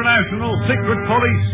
International Secret Police.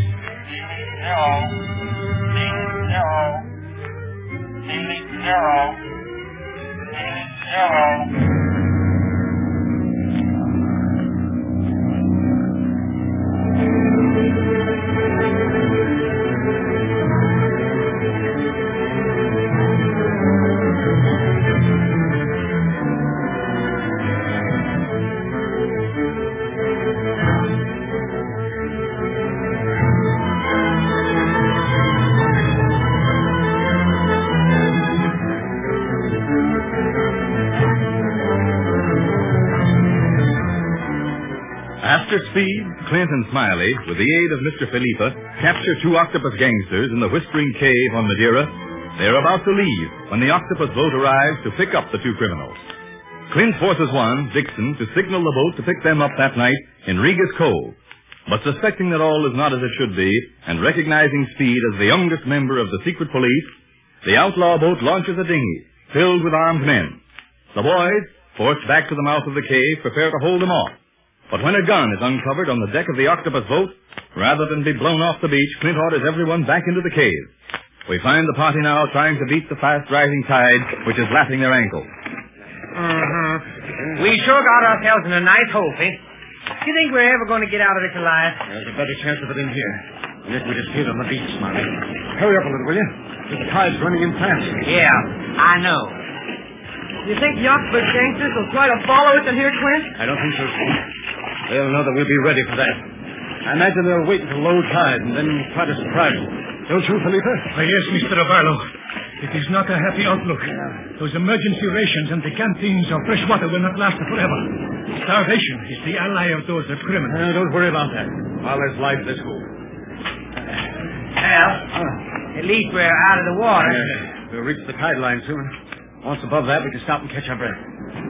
After Speed, Clint and Smiley, with the aid of Mr. Felipa, capture two octopus gangsters in the Whispering Cave on Madeira, they are about to leave when the octopus boat arrives to pick up the two criminals. Clint forces one, Dixon, to signal the boat to pick them up that night in Regis Cove. But suspecting that all is not as it should be, and recognizing Speed as the youngest member of the secret police, the outlaw boat launches a dinghy filled with armed men. The boys, forced back to the mouth of the cave, prepare to hold them off. But when a gun is uncovered on the deck of the octopus boat, rather than be blown off the beach, Clint orders everyone back into the cave. We find the party now trying to beat the fast-rising tide, which is lapping their ankles. We sure got ourselves in a nice hole, Fink. Do you think we're ever going to get out of this alive? There's a better chance of it in here. Unless we just hit on the beach, Smiley. Hurry up a little, will you? The tide's running in fast. Yeah, I know. You think the octopus gangsters will try to follow us in here, Clint? I don't think so, Steve. They'll know that we'll be ready for that. I imagine they'll wait until low tide and then try to surprise us. Don't you, Felipe? Yes, Mr. Abarlo. It is not a happy outlook. Those emergency rations and the canteens of fresh water will not last forever. Starvation is the ally of those criminals. Don't worry about that. While there's life, let's go. Well, at least we're out of the water. We'll reach the tide line soon. Once above that, we can stop and catch our breath.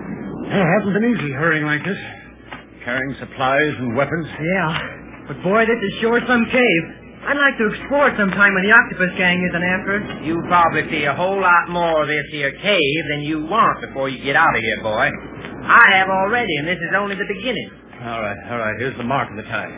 It hasn't been easy hurrying like this. Carrying supplies and weapons. Yeah. But, boy, this is sure some cave. I'd like to explore it sometime when the octopus gang isn't after us. You probably see a whole lot more of this here cave than you want before you get out of here, boy. I have already, and this is only the beginning. All right. Here's the mark of the tide.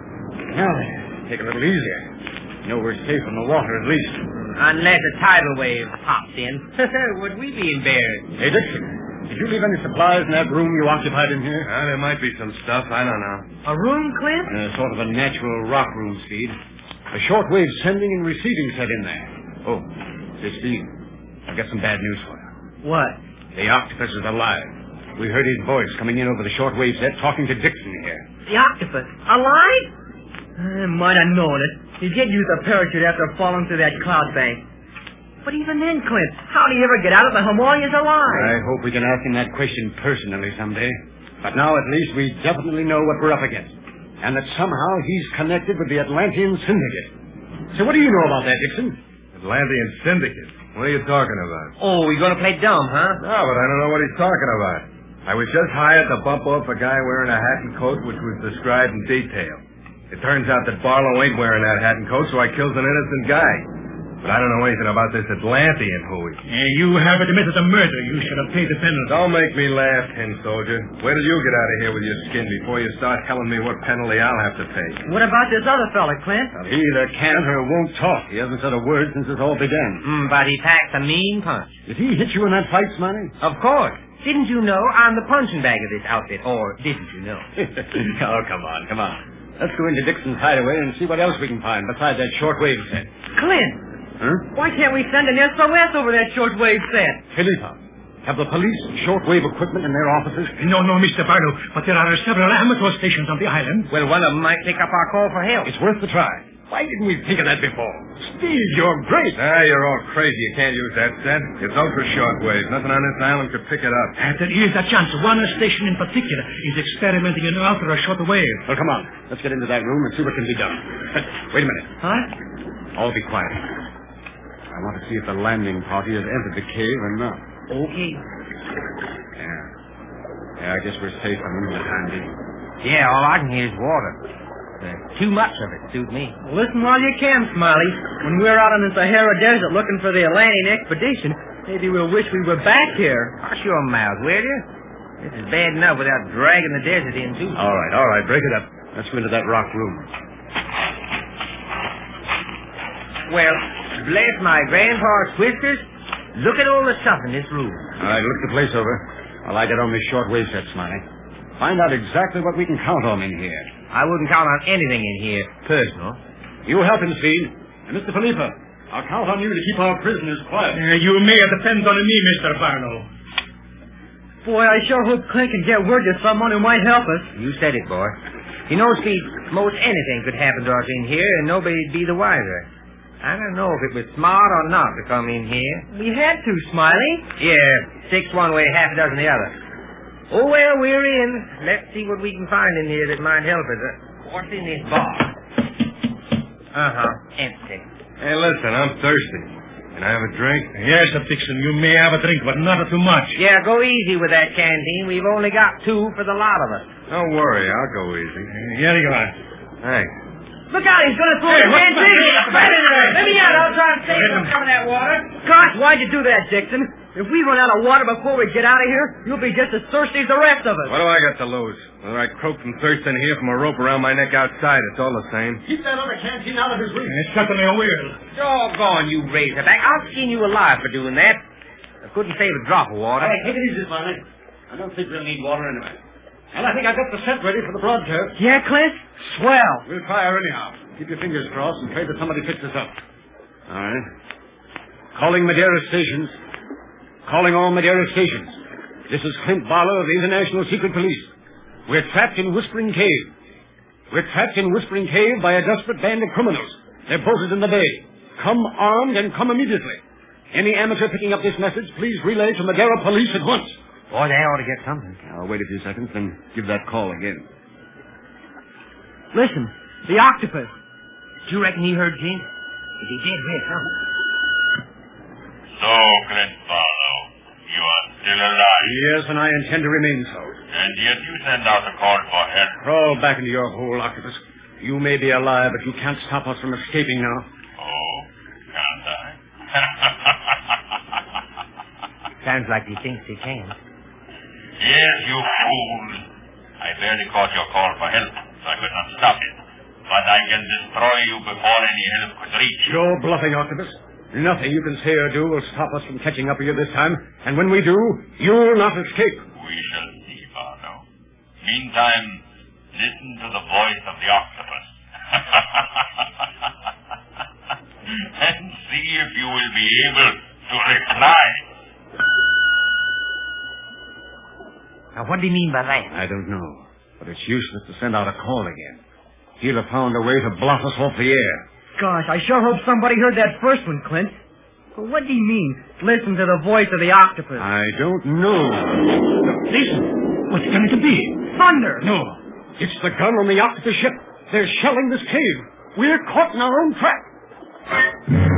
Now then, take it a little easier. You know we're safe from the water, at least. Unless a tidal wave pops in. Would we be embarrassed? Hey, Dixon, did you leave any supplies in that room you occupied in here? There might be some stuff. I don't know. A room, Clint? Sort of a natural rock room, Speed. A shortwave sending and receiving set in there. Oh, say, Steve, I've got some bad news for you. What? The octopus is alive. We heard his voice coming in over the shortwave set talking to Dixon here. The octopus? Alive? I might have known it. He did use a parachute after falling through that cloud bank. But even then, Clint, how do you ever get out of the Himalayas alive? I hope we can ask him that question personally someday. But now at least we definitely know what we're up against. And that somehow he's connected with the Atlantean Syndicate. So what do you know about that, Dixon? Atlantean Syndicate? What are you talking about? Oh, we're going to play dumb, huh? No, but I don't know what he's talking about. I was just hired to bump off a guy wearing a hat and coat which was described in detail. It turns out that Barlow ain't wearing that hat and coat, so I kills an innocent guy. But I don't know anything about this Atlantean hooey. You have admitted the murder. You should have paid the penalty. Don't make me laugh, tin soldier. Wait till you get out of here with your skin before you start telling me what penalty I'll have to pay. What about this other fella, Clint? Well, he either can't or won't talk. He hasn't said a word since this all began. But he packs a mean punch. Did he hit you in that fight, Smiley? Of course. Didn't you know I'm the punching bag of this outfit? Or didn't you know? Oh, come on. Let's go into Dixon's hideaway and see what else we can find besides that shortwave set. Clint! Huh? Why can't we send an SOS over that shortwave set? Felipa, have the police shortwave equipment in their offices? No, Mr. Barlow, but there are several amateur stations on the island. Well, one of them might pick up our call for help. It's worth the try. Why didn't we think of that before? Steve, you're great. You're all crazy. You can't use that set. It's ultra shortwave. Nothing on this island could pick it up. There is a chance. One station in particular is experimenting in ultra short wave. Well, come on. Let's get into that room and see what can be done. Wait a minute. Huh? All be quiet. I want to see if the landing party has entered the cave or not. Okay. Yeah, I guess we're safe from the time being. Yeah, all I can hear is water. Too much of it suits me. Listen while you can, Smiley. When we're out on the Sahara Desert looking for the Atlantean expedition, maybe we'll wish we were back here. Hush your mouth, will you? This is bad enough without dragging the desert in, too. All right. Break it up. Let's go into that rock room. Well, bless my grandpa's whiskers. Look at all the stuff in this room. All right, look the place over. While I get on this short-wave set, Smiley. Find out exactly what we can count on in here. I wouldn't count on anything in here personal. You help him, Speed. And Mr. Felipe, I'll count on you to keep our prisoners quiet. You may depend on me, Mr. Barlow. Boy, I sure hope Clint can get word to someone who might help us. You said it, boy. You know, Speed, most anything could happen to us in here, and nobody'd be the wiser. I don't know if it was smart or not to come in here. We had to, Smiley. Yeah, 6 one way, half a dozen the other. Oh, well, we're in. Let's see what we can find in here that might help us. What's in this box? Empty. Hey, listen, I'm thirsty. Can I have a drink? Yes, Dixon, you may have a drink, but not too much. Yeah, go easy with that canteen. We've only got 2 for the lot of us. Don't worry, I'll go easy. Here you are. Thanks. Look out, he's going to throw the canteen. Let me out. I'll try and save some of that water. Gosh, why'd you do that, Dixon? If we run out of water before we get out of here, you'll be just as thirsty as the rest of us. What do I got to lose? Whether I croak from thirst in here from a rope around my neck outside, it's all the same. Keep that other canteen out of his reach. It's certainly a will. Doggone you, Razorback. I'll skin you alive for doing that. I couldn't save a drop of water. All right, take it easy, Smiley. I don't think we'll need water anyway. And I think I've got the set ready for the broadcast. Yeah, Clint? Swell. We'll fire anyhow. Keep your fingers crossed and pray that somebody picks us up. All right. Calling Madeira stations. Calling all Madeira stations. This is Clint Barlow of the International Secret Police. We're trapped in Whispering Cave. We're trapped in Whispering Cave by a desperate band of criminals. They're bolted in the bay. Come armed and come immediately. Any amateur picking up this message, please relay to Madeira Police at once. Boy, they ought to get something. I'll wait a few seconds, then give that call again. Listen, the octopus. Do you reckon he heard Gene? If he did, we're trouble. So, Clint Barlow, you are still alive. Yes, and I intend to remain so. And yet you send out a call for help. Crawl back into your hole, Octopus. You may be alive, but you can't stop us from escaping now. Oh, can't I? Sounds like he thinks he can. Yes, you fool. I barely caught your call for help, so I could not stop it. But I can destroy you before any help could reach you. You're bluffing, Octopus. Nothing you can say or do will stop us from catching up with you this time. And when we do, you'll not escape. We shall see, Barlow. Meantime, listen to the voice of the octopus. And see if you will be able to reply. Now, what do you mean by that? I don't know. But it's useless to send out a call again. He'll have found a way to bluff us off the air. Gosh, I sure hope somebody heard that first one, Clint. But what do you mean, listen to the voice of the octopus? I don't know. Listen, what's going to be? Thunder! No. It's the gun on the octopus ship. They're shelling this cave. We're caught in our own trap.